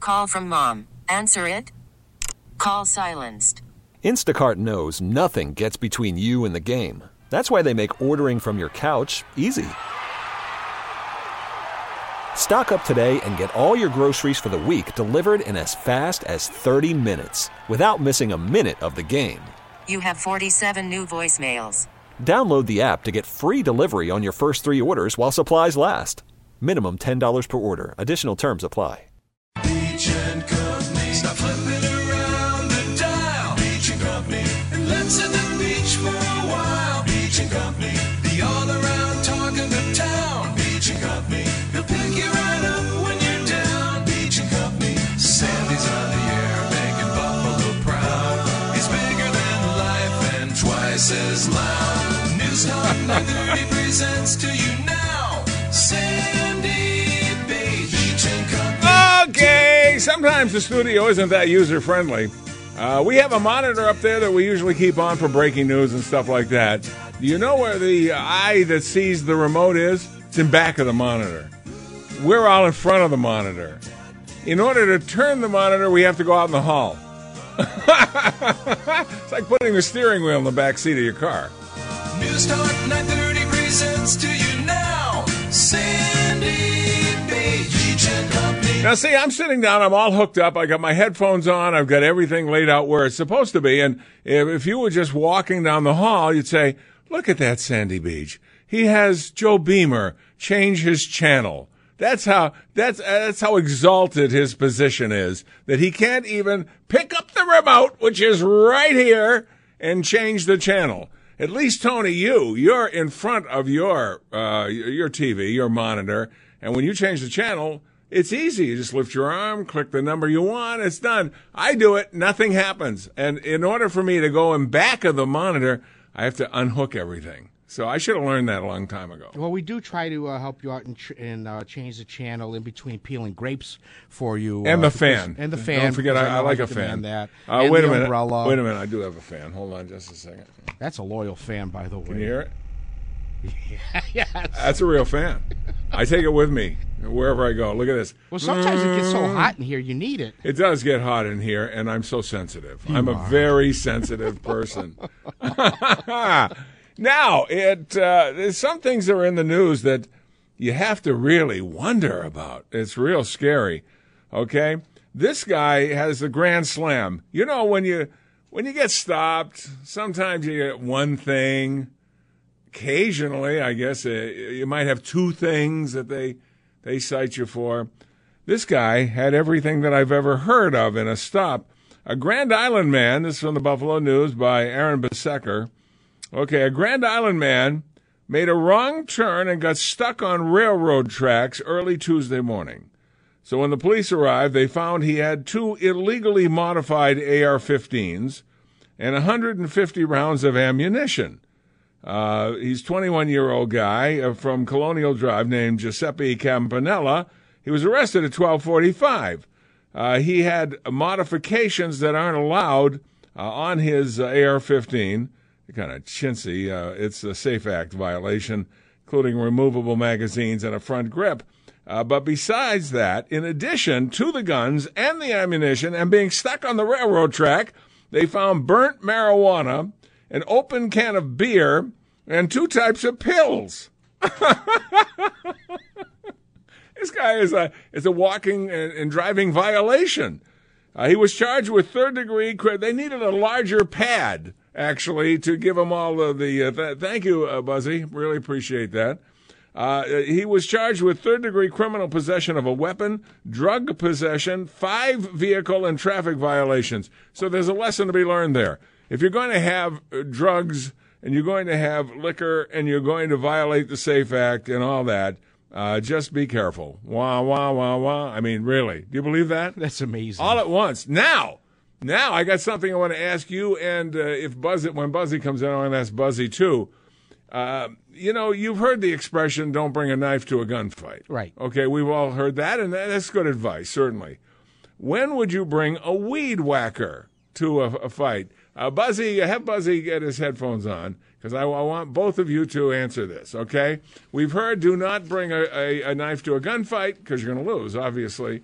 call from mom. Answer it. Call silenced. Instacart knows nothing gets between you and the game. That's why they make ordering from your couch easy. Stock up today and get all your groceries for the week delivered in as fast as 30 minutes without missing a minute of the game. You have 47 new voicemails. Download the app to get free delivery on your first 3 orders while supplies last. Minimum $10 per order. Additional terms apply. Beach and Company. Stop flipping around the dial. Beach and Company. And let's hit the beach for a while. Beach and Company. The all-around talk of the town. Beach and Company. He'll pick you right up when you're down. Beach and Company. Sandy's on the air making Buffalo proud. He's bigger than life and twice as loud. News Talk 930 presents to you now. Sandy Beach and Company. Okay, sometimes the studio isn't that user-friendly. We have a monitor up there that we usually keep on for breaking news and stuff like that. Do you know where the eye that sees the remote is? It's in back of the monitor. We're all in front of the monitor. In order to turn the monitor, we have to go out in the hall. It's like putting the steering wheel in the back seat of your car. News Talk 930 presents to you now. Sandy Beach and Company. Now, see, I'm sitting down. I'm all hooked up. I got my headphones on. I've got everything laid out where it's supposed to be. And if you were just walking down the hall, you'd say, look at that Sandy Beach. He has Joe Beamer change his channel. That's how exalted his position is, that he can't even pick up the remote, which is right here, and change the channel. At least, Tony, you're in front of your TV, your monitor, and when you change the channel, it's easy. You just lift your arm, click the number you want, it's done. I do it, nothing happens. And in order for me to go in back of the monitor, I have to unhook everything. So I should have learned that a long time ago. Well, we do try to help you out and change the channel in between peeling grapes for you. And the fan. And the fan. Don't forget, I like a fan. That. Wait a minute. Umbrella. Wait a minute. I do have a fan. Hold on just a second. That's a loyal fan, by the way. Can you hear it? Yes. That's a real fan. I take it with me wherever I go. Look at this. Well, sometimes it gets so hot in here, you need it. It does get hot in here, and I'm so sensitive. I'm a very sensitive person. Now, there's some things that are in the news that you have to really wonder about. It's real scary, okay? This guy has the Grand Slam. You know, when you get stopped, sometimes you get one thing. Occasionally, I guess, you might have two things that they cite you for. This guy had everything that I've ever heard of in a stop. A Grand Island man, this is from the Buffalo News by Aaron Besecker. Okay, a Grand Island man made a wrong turn and got stuck on railroad tracks early Tuesday morning. So when the police arrived, they found he had 2 illegally modified AR-15s and 150 rounds of ammunition. He's a 21-year-old guy from Colonial Drive named Giuseppe Campanella. He was arrested at 12:45. He had modifications that aren't allowed on his AR-15. Kind of chintzy. It's a SAFE Act violation, including removable magazines and a front grip. But besides that, in addition to the guns and the ammunition and being stuck on the railroad track, they found burnt marijuana, an open can of beer, and 2 types of pills. This guy is a walking and driving violation. He was charged with third-degree. They needed a larger pad, actually, to give him all of the. Thank you, Buzzy. Really appreciate that. He was charged with third-degree criminal possession of a weapon, drug possession, 5 vehicle and traffic violations. So there's a lesson to be learned there. If you're going to have drugs and you're going to have liquor and you're going to violate the SAFE Act and all that, just be careful. Wah, wah, wah, wah. I mean, really. Do you believe that? That's amazing. All at once. Now, I got something I want to ask you, and when Buzzy comes in, I want to ask Buzzy, too. You've heard the expression, don't bring a knife to a gunfight. Right. Okay, we've all heard that, and that's good advice, certainly. When would you bring a weed whacker to a fight? Buzzy, have Buzzy get his headphones on, because I want both of you to answer this, okay? We've heard do not bring a knife to a gunfight, because you're going to lose, obviously.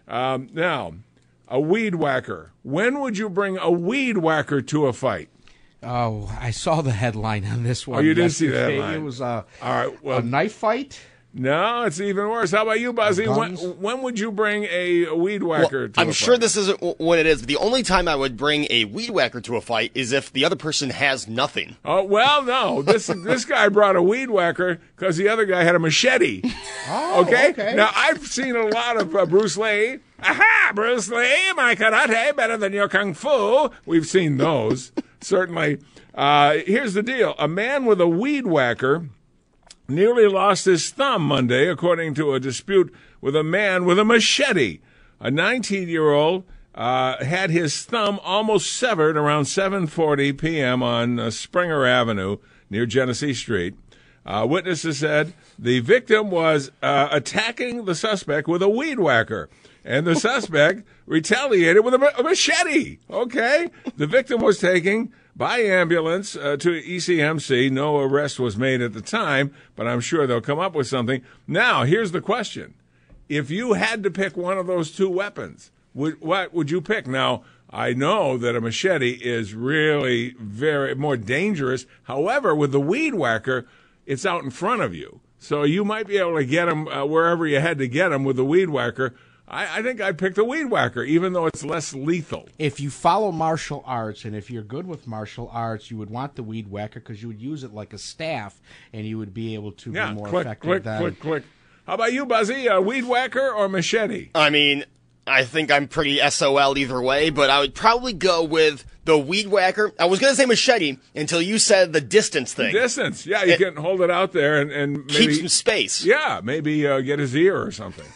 Now, a weed whacker. When would you bring a weed whacker to a fight? Oh, I saw the headline on this one. Oh, you didn't see the yesterday. headline. It was All right. Well, a knife fight. no, it's even worse. How about you, Buzzy? When would you bring a weed whacker to a I'm fight? sure this isn't what it is, but the only time I would bring a weed whacker to a fight is if the other person has nothing. Oh, well, no. This guy brought a weed whacker because the other guy had a machete. Oh, Okay? Now, I've seen a lot of Bruce Lee. Aha, Bruce Lee, my karate better than your kung fu. We've seen those, certainly. Here's the deal. A man with a weed whacker nearly lost his thumb Monday, according to a dispute with a man with a machete. A 19-year-old had his thumb almost severed around 7:40 p.m. on Springer Avenue near Genesee Street. Witnesses said the victim was attacking the suspect with a weed whacker, and the suspect retaliated with a machete. Okay? The victim was taken by ambulance to ECMC. No arrest was made at the time, but I'm sure they'll come up with something. Now, here's the question. If you had to pick one of those two weapons, what would you pick? Now, I know that a machete is really very more dangerous. However, with the weed whacker, it's out in front of you. So you might be able to get him wherever you had to get him with the weed whacker. I think I'd pick the weed whacker, even though it's less lethal. If you follow martial arts, and if you're good with martial arts, you would want the weed whacker because you would use it like a staff, and you would be able to be more effective. Click. How about you, Buzzy? Weed whacker or machete? I mean, I think I'm pretty SOL either way, but I would probably go with the weed whacker. I was going to say machete until you said the distance thing. Distance. Yeah, you can hold it out there and maybe keep some space. Yeah, maybe get his ear or something.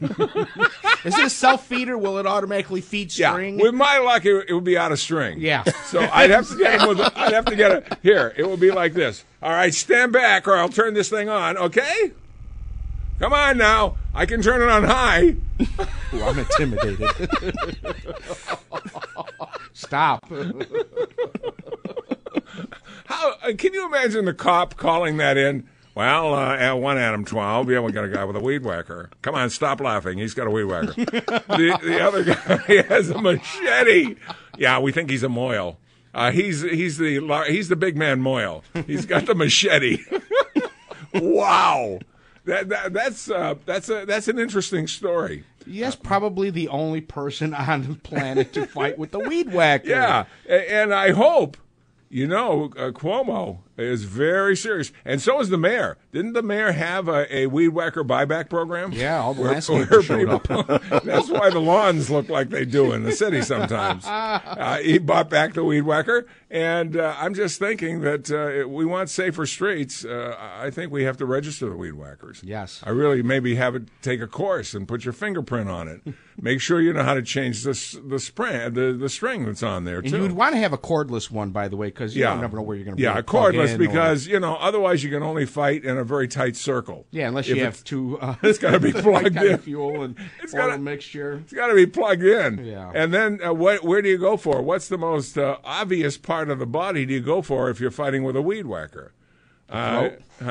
Is it a self-feeder? Will it automatically feed string? Yeah. With my luck, it would be out of string. Yeah. So I'd have to get him with. I'd have to get it here. It will be like this. All right, stand back, or I'll turn this thing on. Okay. Come on now. I can turn it on high. Ooh, I'm intimidated. Stop. How can you imagine the cop calling that in? Well, at 1 Adam 12, yeah, we got a guy with a weed whacker. Come on, stop laughing. He's got a weed whacker. the other guy has a machete. Yeah, we think he's a Moyle. He's the big man Moyle. He's got the machete. Wow. That's an interesting story. Yes, probably the only person on the planet to fight with the weed whacker. Yeah, and I hope, Cuomo is very serious, and so is the mayor. Didn't the mayor have a weed whacker buyback program? Yeah, all the landscapers showed up. That's why the lawns look like they do in the city sometimes. He bought back the weed whacker, and I'm just thinking that we want safer streets. I think we have to register the weed whackers. Yes. I really maybe have it take a course and put your fingerprint on it. Make sure you know how to change the string that's on there, too. And you would want to have a cordless one, by the way, because you don't never know where you're going to be. Yeah, cordless because, otherwise you can only fight in a very tight circle. Yeah, unless you have two. It's got to be plugged in. Fuel and oil mixture. It's got to be plugged in. Yeah. And then where do you go for? What's the most obvious part of the body do you go for if you're fighting with a weed whacker? I'm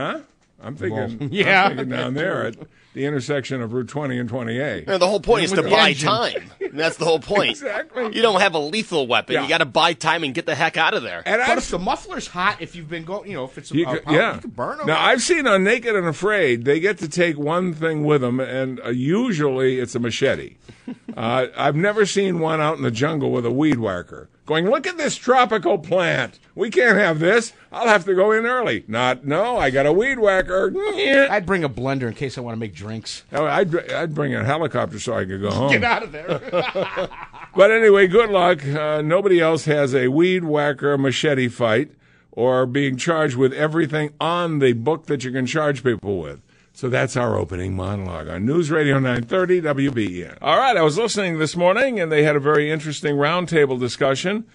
thinking down there at the intersection of Route 20 and 28. The whole point is to buy time. That's the whole point. Exactly. You don't have a lethal weapon. Yeah. You got to buy time and get the heck out of there. But if the muffler's hot, if you've been going, if it's you can burn them. Now, I've seen on Naked and Afraid, they get to take one thing with them, and usually it's a machete. I've never seen one out in the jungle with a weed whacker going, look at this tropical plant. We can't have this. I'll have to go in early. No, I got a weed whacker. I'd bring a blender in case I want to make drinks. Oh, I'd bring a helicopter so I could go home. Get out of there. But anyway, good luck. Nobody else has a weed whacker machete fight or being charged with everything on the book that you can charge people with. So that's our opening monologue on News Radio 930 WBEN. All right, I was listening this morning, and they had a very interesting roundtable discussion.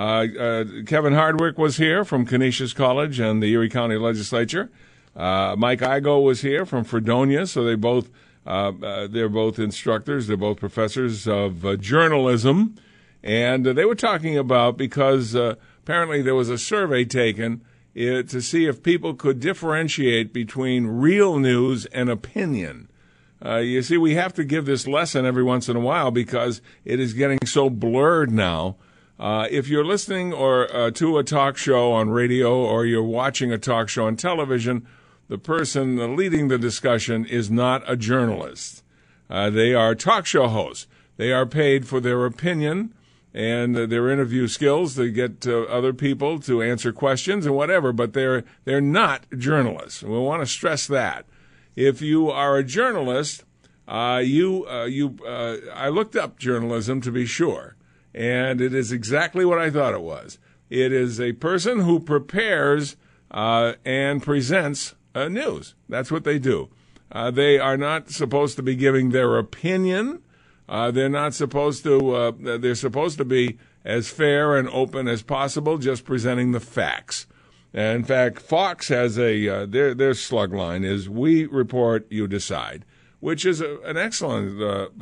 Kevin Hardwick was here from Canisius College and the Erie County Legislature. Mike Igo was here from Fredonia, so they're both instructors. They're both professors of journalism. And they were talking about, because apparently there was a survey taken to see if people could differentiate between real news and opinion. You see, we have to give this lesson every once in a while because it is getting so blurred now. If you're listening to a talk show on radio or you're watching a talk show on television, the person leading the discussion is not a journalist. They are talk show hosts. They are paid for their opinion and their interview skills to get other people to answer questions and whatever, but they're not journalists. We want to stress that. If you are a journalist, I looked up journalism to be sure, and it is exactly what I thought it was. It is a person who prepares and presents news. That's what they do. They are not supposed to be giving their opinion. They're not supposed to. They're supposed to be as fair and open as possible, just presenting the facts. And in fact, Fox has their slug line is "We report, you decide," which is an excellent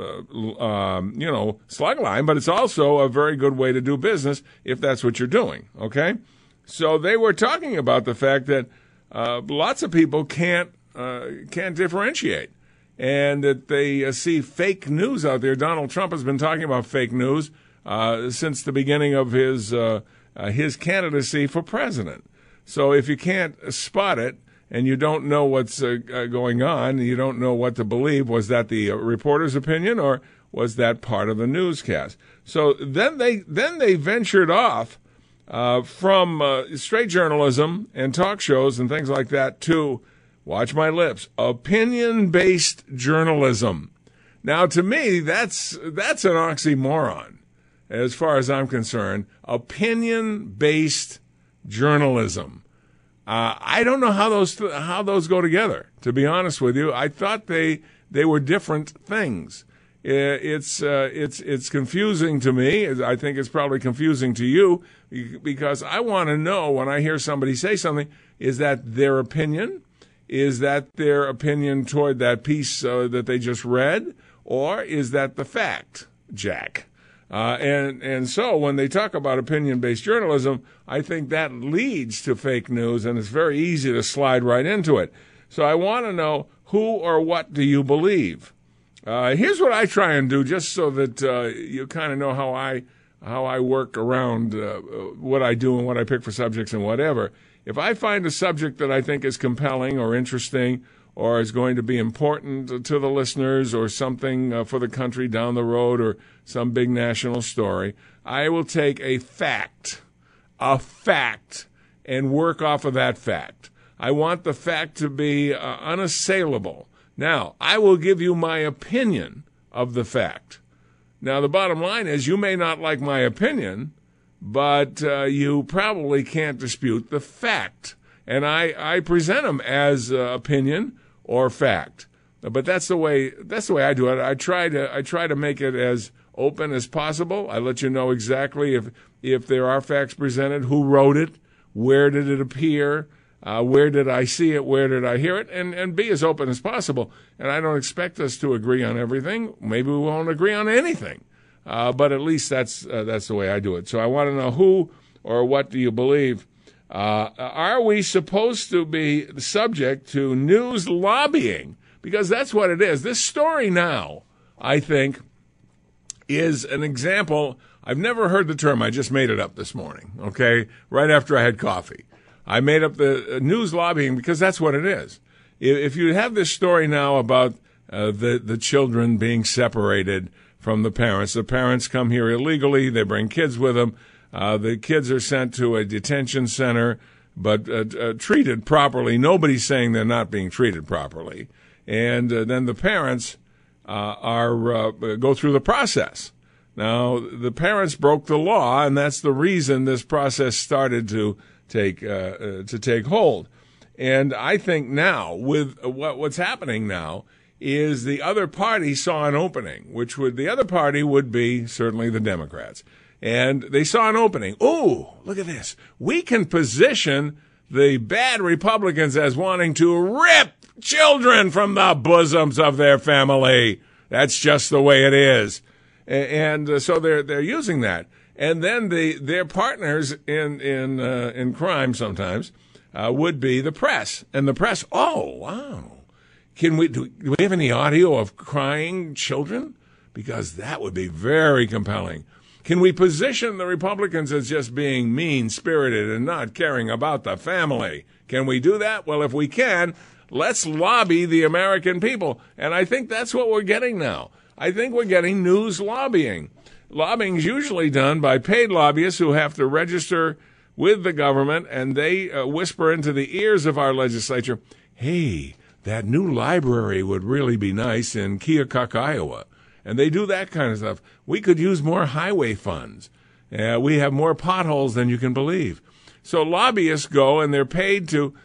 slug line, but it's also a very good way to do business if that's what you're doing. Okay, so they were talking about the fact that lots of people can't differentiate. And that they see fake news out there. Donald Trump has been talking about fake news since the beginning of his candidacy for president. So if you can't spot it and you don't know what's going on, you don't know what to believe, was that the reporter's opinion or was that part of the newscast? So then they ventured off from straight journalism and talk shows and things like that to, watch my lips, opinion-based journalism. Now, to me, that's an oxymoron, as far as I'm concerned. Opinion-based journalism. I don't know how those go together. To be honest with you, I thought they were different things. It's confusing to me. I think it's probably confusing to you because I want to know when I hear somebody say something, is that their opinion? Is that their opinion toward that piece that they just read? Or is that the fact, Jack? And so when they talk about opinion-based journalism, I think that leads to fake news, and it's very easy to slide right into it. So I want to know, who or what do you believe? Here's what I try and do, just so that you kind of know how I work around what I do and what I pick for subjects and whatever. If I find a subject that I think is compelling or interesting or is going to be important to the listeners or something for the country down the road or some big national story, I will take a fact, and work off of that fact. I want the fact to be unassailable. Now, I will give you my opinion of the fact. Now, the bottom line is you may not like my opinion, but you probably can't dispute the fact. And I present them as opinion or fact. But that's the way I do it. I try to make it as open as possible. I let you know exactly if there are facts presented, who wrote it, where did it appear, where did I see it, where did I hear it, and be as open as possible. And I don't expect us to agree on everything. Maybe we won't agree on anything. But at least that's the way I do it. So I want to know, who or what do you believe? Are we supposed to be subject to news lobbying? Because that's what it is. This story now, I think, is an example. I've never heard the term. I just made it up this morning, okay, right after I had coffee. I made up the news lobbying because that's what it is. If you have this story now about the children being separated from the parents come here illegally, they bring kids with them, the kids are sent to a detention center, but treated properly. Nobody's saying they're not being treated properly. And then the parents go through the process. Now, the parents broke the law, and that's the reason this process started to take hold. And I think now, with what's happening now, is the other party saw an opening, the other party would be certainly the Democrats. And they saw an opening. Ooh, look at this. We can position the bad Republicans as wanting to rip children from the bosoms of their family. That's just the way it is. And so they're using that. And then their partners in crime sometimes would be the press. And the press, oh, wow. Do we have any audio of crying children? Because that would be very compelling. Can we position the Republicans as just being mean-spirited and not caring about the family? Can we do that? Well, if we can, let's lobby the American people. And I think that's what we're getting now. I think we're getting news lobbying. Lobbying is usually done by paid lobbyists who have to register with the government, and they whisper into the ears of our legislature, hey, that new library would really be nice in Keokuk, Iowa. And they do that kind of stuff. We could use more highway funds. We have more potholes than you can believe. So lobbyists go, and they're paid to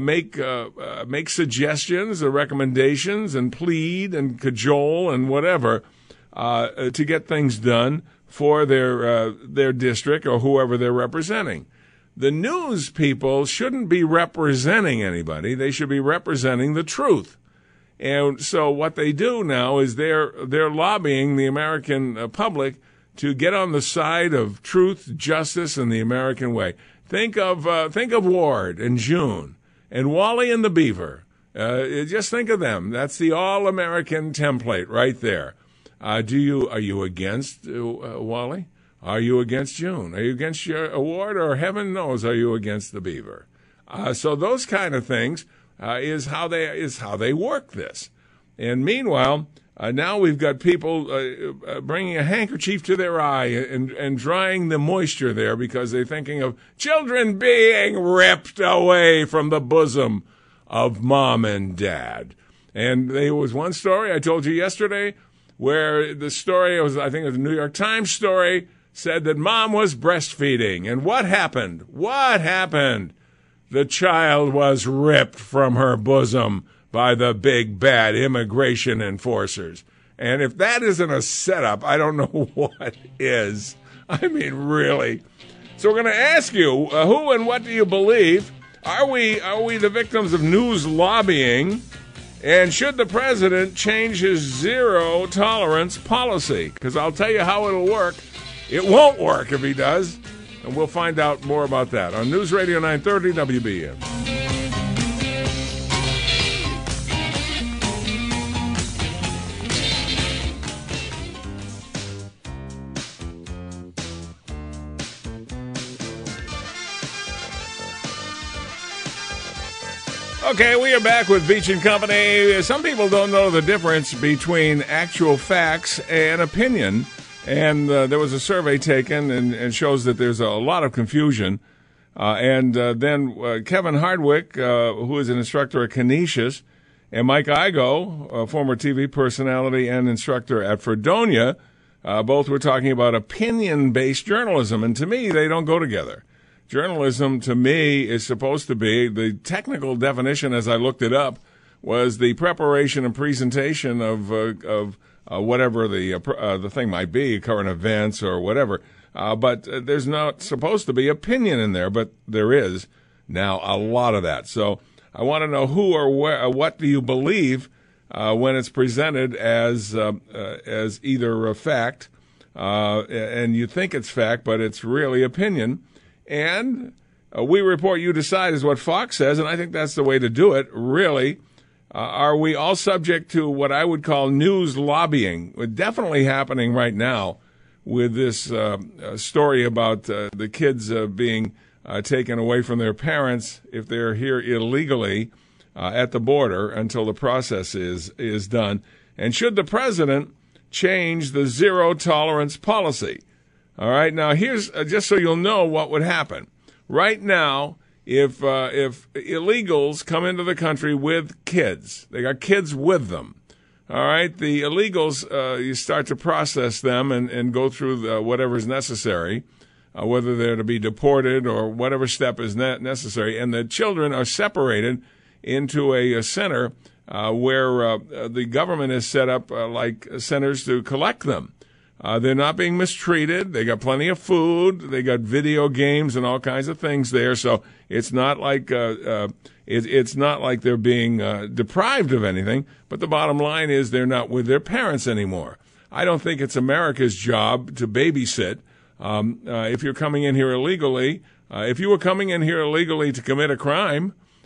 make suggestions or recommendations and plead and cajole and whatever to get things done for their district or whoever they're representing. The news people shouldn't be representing anybody. They should be representing the truth. And so what they do now is they're lobbying the American public to get on the side of truth, justice, and the American way. Think of Ward and June and Wally and the Beaver. Just think of them. That's the all-American template right there. Are you against Wally? Are you against June? Are you against your Ward? Or heaven knows, are you against the Beaver? So those kind of things is how they work this. And meanwhile, now we've got people bringing a handkerchief to their eye and drying the moisture there because they're thinking of children being ripped away from the bosom of mom and dad. And there was one story I told you yesterday where the story was, I think it was a New York Times story, said that mom was breastfeeding. And what happened? What happened? The child was ripped from her bosom by the big bad immigration enforcers. And if that isn't a setup, I don't know what is. I mean, really. So we're going to ask you, who and what do you believe? Are we the victims of news lobbying? And should the president change his zero tolerance policy? Because I'll tell you how it'll work. It won't work if he does. And we'll find out more about that on News Radio 930 WBN. Okay, we are back with Beach and Company. Some people don't know the difference between actual facts and opinion. And there was a survey taken and shows that there's a lot of confusion. Then Kevin Hardwick, who is an instructor at Canisius, and Mike Igo, a former TV personality and instructor at Fredonia, both were talking about opinion-based journalism. And to me, they don't go together. Journalism, to me, is supposed to be, the technical definition as I looked it up, was the preparation and presentation of whatever the thing might be, current events or whatever. But there's not supposed to be opinion in there, but there is now a lot of that. So I want to know who or what do you believe when it's presented as either a fact, and you think it's fact, but it's really opinion. And we report, you decide is what Fox says, and I think that's the way to do it, really. Are we all subject to what I would call news lobbying? It's definitely happening right now with this story about the kids being taken away from their parents if they're here illegally at the border until the process is done. And should the president change the zero tolerance policy? All right, now here's just so you'll know what would happen. Right now, if illegals come into the country with kids, they got kids with them. All right, the illegals, you start to process them and go through whatever is necessary, whether they're to be deported or whatever step is necessary. And the children are separated into a center where the government has set up like centers to collect them. They're not being mistreated. They got plenty of food. They got video games and all kinds of things there. So it's not like it's not like they're being deprived of anything. But the bottom line is they're not with their parents anymore. I don't think it's America's job to babysit. If you're coming in here illegally, if you were coming in here illegally to commit a crime,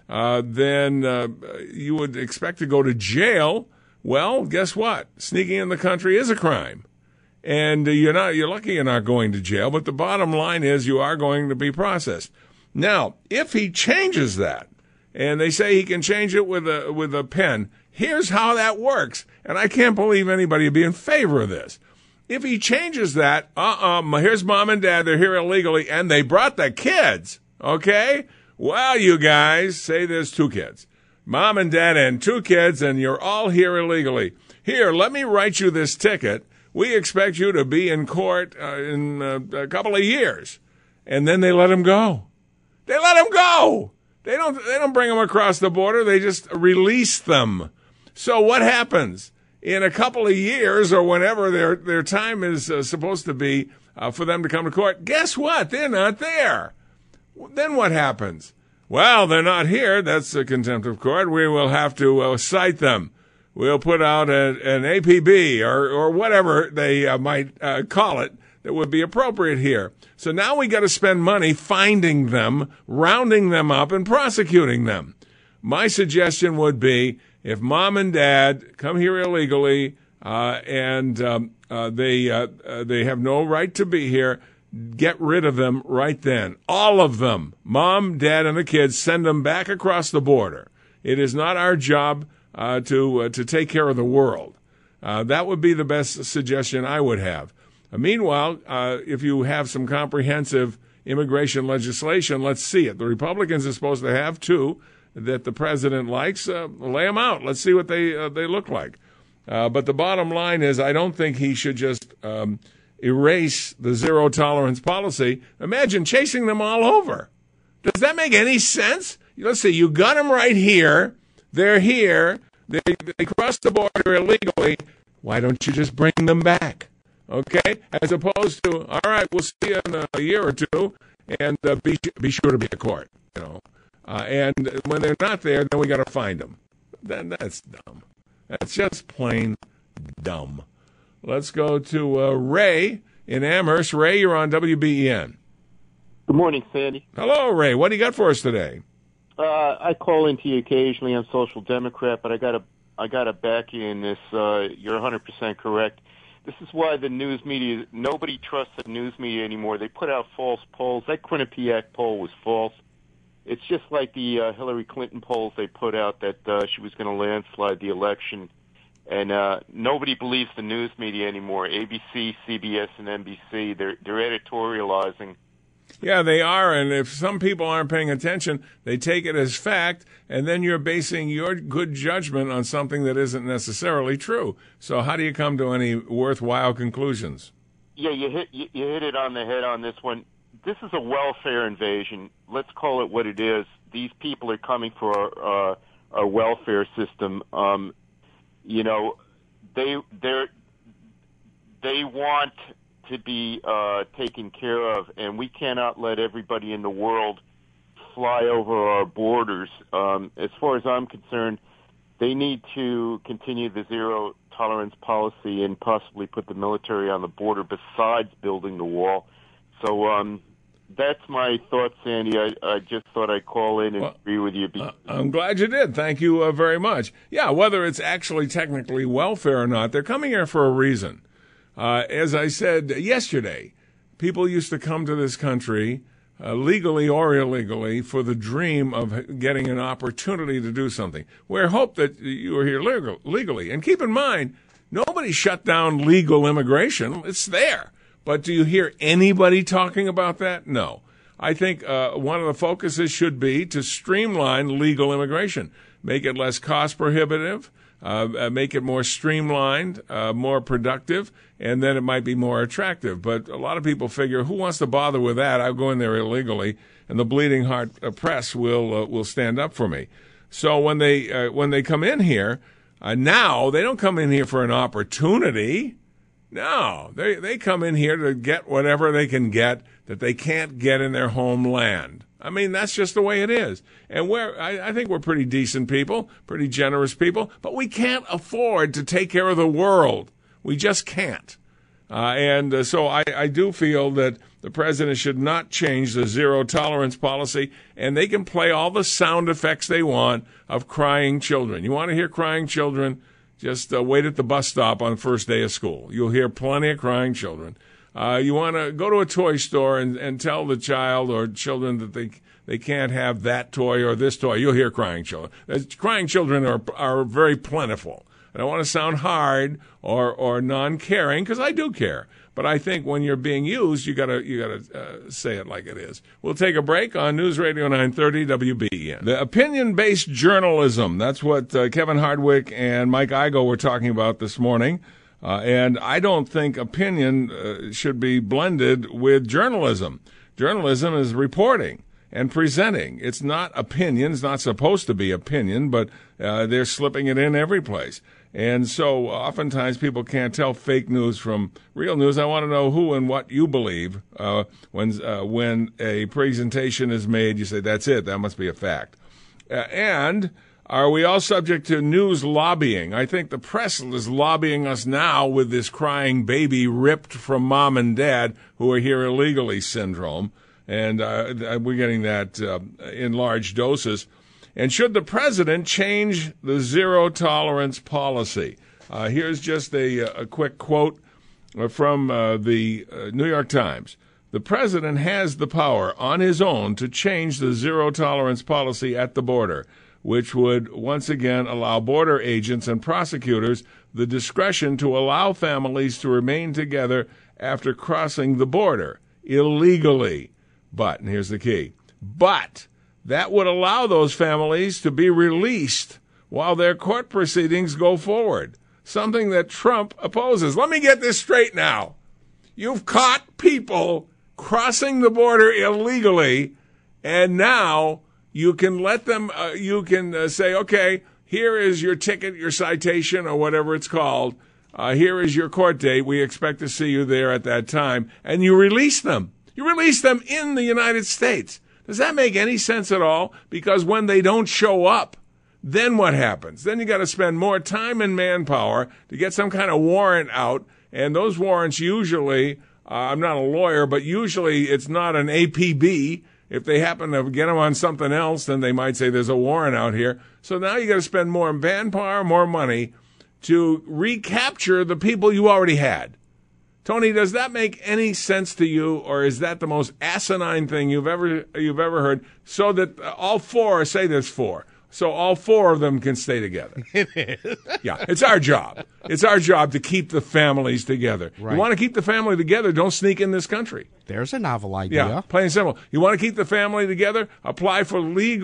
then you would expect to go to jail. Well, guess what? Sneaking in the country is a crime. And you're lucky you're not going to jail, but the bottom line is you are going to be processed. Now, if he changes that, and they say he can change it with a pen, here's how that works. And I can't believe anybody would be in favor of this. If he changes that, here's mom and dad, they're here illegally, and they brought the kids, okay? Well, you guys, say there's 2 kids. Mom and dad and 2 kids, and you're all here illegally. Here, let me write you this ticket. We expect you to be in court in a couple of years. And then they let him go. They let him go. They don't bring them across the border. They just release them. So what happens? In a couple of years or whenever their time is supposed to be for them to come to court, guess what? They're not there. Then what happens? Well, they're not here. That's a contempt of court. We will have to cite them. We'll put out an APB or whatever they might call it that would be appropriate here. So now we got to spend money finding them, rounding them up, and prosecuting them. My suggestion would be if mom and dad come here illegally and they have no right to be here, get rid of them right then. All of them. Mom, dad, and the kids, send them back across the border. It is not our job to take care of the world. That would be the best suggestion I would have. Meanwhile, if you have some comprehensive immigration legislation, let's see it. The Republicans are supposed to have 2 that the president likes. Lay them out. Let's see what they look like. But the bottom line is I don't think he should just erase the zero-tolerance policy. Imagine chasing them all over. Does that make any sense? Let's see. You got them right here. They're here. They crossed the border illegally. Why don't you just bring them back? Okay? As opposed to, all right, we'll see you in a year or 2, and be sure to be at court. And when they're not there, then we got to find them. That's dumb. That's just plain dumb. Let's go to Ray in Amherst. Ray, you're on WBEN. Good morning, Sandy. Hello, Ray. What do you got for us today? I call into you occasionally. I'm Social Democrat, but I gotta back you in this. You're 100% correct. This is why the news media, nobody trusts the news media anymore. They put out false polls. That Quinnipiac poll was false. It's just like the Hillary Clinton polls they put out that she was going to landslide the election. And nobody believes the news media anymore. ABC, CBS, and NBC, they're editorializing. Yeah, they are, and if some people aren't paying attention, they take it as fact, and then you're basing your good judgment on something that isn't necessarily true. So how do you come to any worthwhile conclusions? Yeah, you hit it on the head on this one. This is a welfare invasion. Let's call it what it is. These people are coming for our welfare system. They want to be taken care of, and we cannot let everybody in the world fly over our borders. As far as I'm concerned, they need to continue the zero-tolerance policy and possibly put the military on the border besides building the wall. So that's my thoughts, Sandy. I just thought I'd call in and agree with you. I'm glad you did. Thank you very much. Yeah, whether it's actually technically welfare or not, they're coming here for a reason. As I said yesterday, people used to come to this country, legally or illegally, for the dream of getting an opportunity to do something. We hope that you are here legally. And keep in mind, nobody shut down legal immigration. It's there. But do you hear anybody talking about that? No. I think one of the focuses should be to streamline legal immigration, make it less cost prohibitive, make it more streamlined, more productive, and then it might be more attractive. But a lot of people figure, who wants to bother with that? I'll go in there illegally, and the Bleeding Heart Press will stand up for me. So when they come in here, now they don't come in here for an opportunity. No, they come in here to get whatever they can get that they can't get in their homeland. I mean, that's just the way it is. And I think we're pretty decent people, pretty generous people, but we can't afford to take care of the world. We just can't. So I do feel that the president should not change the zero tolerance policy, and they can play all the sound effects they want of crying children. You want to hear crying children? Just wait at the bus stop on the first day of school. You'll hear plenty of crying children. You want to go to a toy store and tell the child or children that they can't have that toy or this toy. You'll hear crying children. Crying children are very plentiful. I don't want to sound hard or non-caring, because I do care. But I think when you're being used, you gotta say it like it is. We'll take a break on News Radio 930 WBEN. The opinion-based journalism. That's what Kevin Hardwick and Mike Igo were talking about this morning. And I don't think opinion should be blended with journalism. Journalism is reporting and presenting. It's not opinion. It's not supposed to be opinion, but they're slipping it in every place. And so oftentimes people can't tell fake news from real news. I want to know who and what you believe when a presentation is made. You say, that's it. That must be a fact. And are we all subject to news lobbying? I think the press is lobbying us now with this crying baby ripped from mom and dad who are here illegally syndrome. And we're getting that in large doses. And should the president change the zero-tolerance policy? Here's just a quick quote from the New York Times. The president has the power on his own to change the zero-tolerance policy at the border, which would once again allow border agents and prosecutors the discretion to allow families to remain together after crossing the border illegally. But, and here's the key, but that would allow those families to be released while their court proceedings go forward, something that Trump opposes. Let me get this straight now. You've caught people crossing the border illegally, and now you can let them, say, okay, here is your ticket, your citation, or whatever it's called. Here is your court date. We expect to see you there at that time. And you release them. You release them in the United States. Does that make any sense at all? Because when they don't show up, then what happens? Then you got to spend more time and manpower to get some kind of warrant out. And those warrants usually, I'm not a lawyer, but usually it's not an APB. If they happen to get them on something else, then they might say there's a warrant out here. So now you got to spend more manpower, more money to recapture the people you already had. Tony, does that make any sense to you, or is that the most asinine thing you've ever heard? So that all four, say there's four, so all four of them can stay together. It is. Yeah, it's our job. It's our job to keep the families together. Right. You want to keep the family together, don't sneak in this country. There's a novel idea. Yeah, plain and simple. You want to keep the family together? Apply for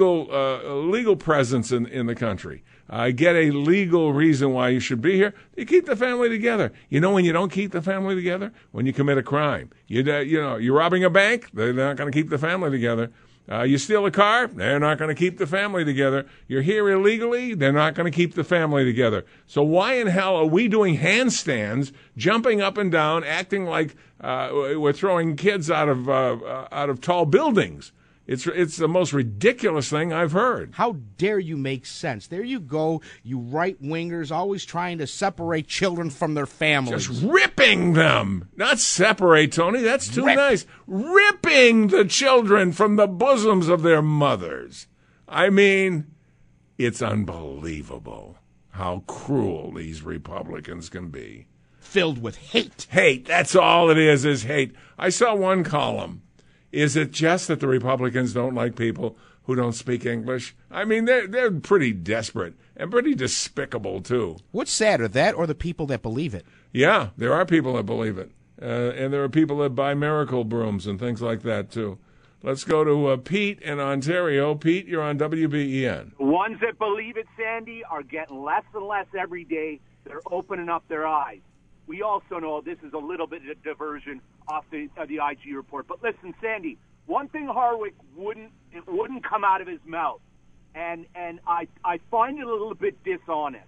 legal presence in the country. Get a legal reason why you should be here. You keep the family together. You know when you don't keep the family together? When you commit a crime. You're robbing a bank? They're not going to keep the family together. You steal a car? They're not going to keep the family together. You're here illegally? They're not going to keep the family together. So why in hell are we doing handstands, jumping up and down, acting like we're throwing kids out of tall buildings? It's the most ridiculous thing I've heard. How dare you make sense? There you go, you right-wingers always trying to separate children from their families. Just ripping them. Not separate, Tony. That's too nice. Ripping the children from the bosoms of their mothers. I mean, it's unbelievable how cruel these Republicans can be. Filled with hate. Hate. That's all it is hate. I saw one column. Is it just that the Republicans don't like people who don't speak English? I mean, they're pretty desperate and pretty despicable, too. What's sadder, that or the people that believe it? Yeah, there are people that believe it. And there are people that buy miracle brooms and things like that, too. Let's go to Pete in Ontario. Pete, you're on WBEN. The ones that believe it, Sandy, are getting less and less every day. They're opening up their eyes. We also know this is a little bit of diversion off the IG report. But listen, Sandy, one thing Hardwick wouldn't come out of his mouth, and I find it a little bit dishonest,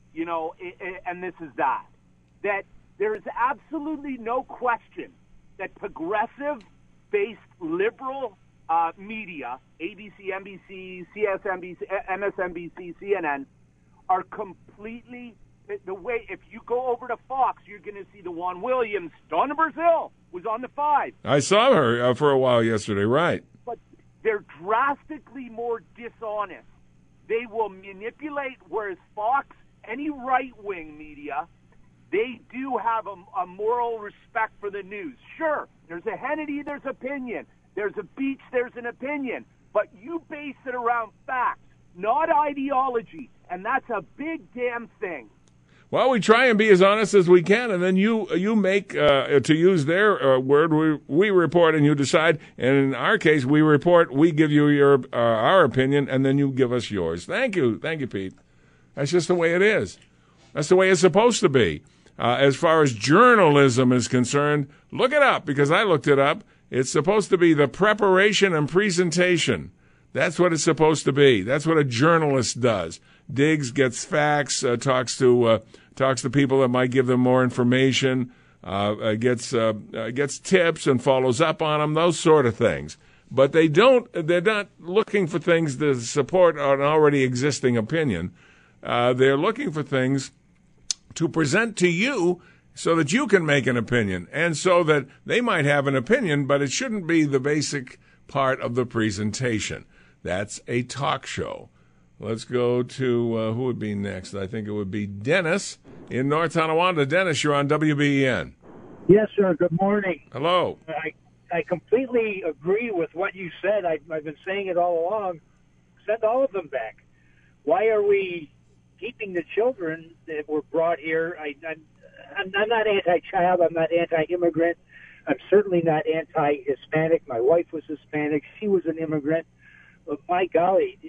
and this is that there is absolutely no question that progressive-based liberal media, ABC, NBC, CSNBC, MSNBC, CNN, are completely the way, if you go over to Fox, you're going to see the Juan Williams. Donna Brazil was on the 5. I saw her for a while yesterday, right. But they're drastically more dishonest. They will manipulate, whereas Fox, any right-wing media, they do have a moral respect for the news. Sure, there's a Hannity, there's opinion. There's a Beach, there's an opinion. But you base it around facts, not ideology, and that's a big damn thing. Well, we try and be as honest as we can, and then you make, to use their word, we report and you decide. And in our case, we report, we give you our opinion, and then you give us yours. Thank you, Pete. That's just the way it is. That's the way it's supposed to be. As far as journalism is concerned, look it up, because I looked it up. It's supposed to be the preparation and presentation. That's what it's supposed to be. That's what a journalist does. Digs, gets facts, talks to people that might give them more information, gets tips and follows up on them, those sort of things. But they're not looking for things to support an already existing opinion. They're looking for things to present to you so that you can make an opinion, and so that they might have an opinion, but it shouldn't be the basic part of the presentation. That's a talk show. Let's go to, who would be next? I think it would be Dennis in North Tonawanda. Dennis, you're on WBEN. Yes, sir. Good morning. Hello. I completely agree with what you said. I've been saying it all along. Send all of them back. Why are we keeping the children that were brought here? I'm not anti-child. I'm not anti-immigrant. I'm certainly not anti-Hispanic. My wife was Hispanic. She was an immigrant. But my golly,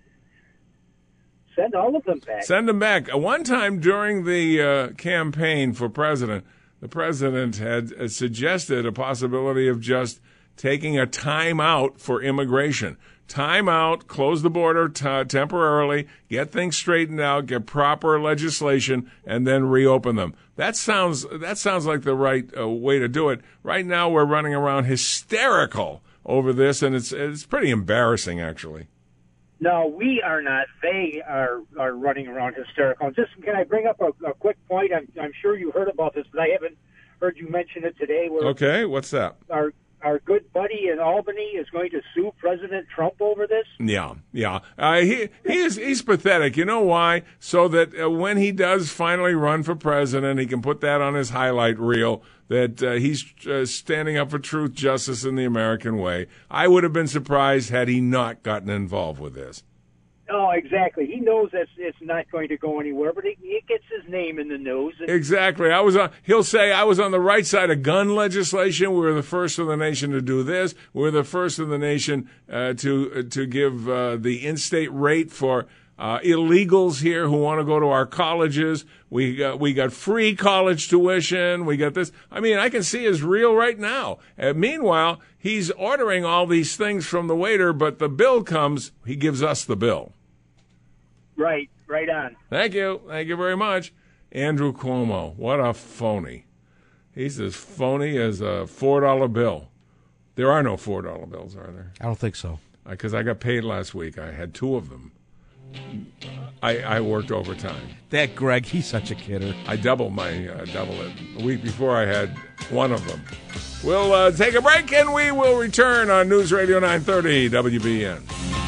send all of them back. Send them back. One time during the campaign for president, the president had suggested a possibility of just taking a time out for immigration. Time out, close the border temporarily, get things straightened out, get proper legislation, and then reopen them. That sounds like the right way to do it. Right now, we're running around hysterical over this, and it's pretty embarrassing, actually. No, we are not. They are running around hysterical. Just can I bring up a quick point? I'm sure you heard about this, but I haven't heard you mention it today. Okay, what's that? Our good buddy in Albany is going to sue President Trump over this? Yeah. He's pathetic. You know why? So that when he does finally run for president, he can put that on his highlight reel, that he's standing up for truth, justice, and the American way. I would have been surprised had he not gotten involved with this. Oh, exactly. He knows that it's not going to go anywhere, but it gets his name in the news. Exactly. He'll say, I was on the right side of gun legislation. We were the first in the nation to do this. We're the first in the nation to give the in-state rate for illegals here who want to go to our colleges. We got free college tuition. We got this. I mean, I can see his reel right now. Meanwhile, he's ordering all these things from the waiter, but the bill comes, he gives us the bill. Right on. Thank you very much. Andrew Cuomo, what a phony. He's as phony as a $4 bill. There are no $4 bills, are there? I don't think so. Because I got paid last week. I had 2 of them. I worked overtime. That Greg, he's such a kidder. I doubled it. The week before I had 1 of them. We'll take a break and we will return on News Radio 930 WBN.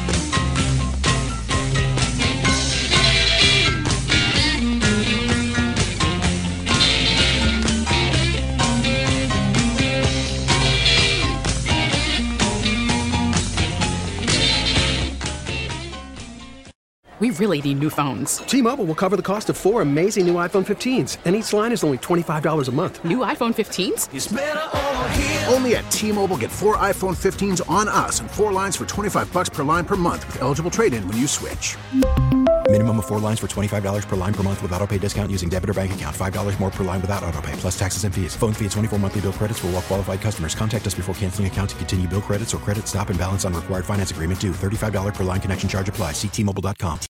We really need new phones. T-Mobile will cover the cost of 4 amazing new iPhone 15s, and each line is only $25 a month. New iPhone 15s? It's better over here. Only at T-Mobile, get 4 iPhone 15s on us and 4 lines for $25 per line per month with eligible trade-in when you switch. Minimum of 4 lines for $25 per line per month with autopay discount using debit or bank account. $5 more per line without autopay, plus taxes and fees. Phone fee at 24 monthly bill credits for well-qualified customers. Contact us before canceling account to continue bill credits or credit stop and balance on required finance agreement due. $35 per line connection charge applies. See T-Mobile.com.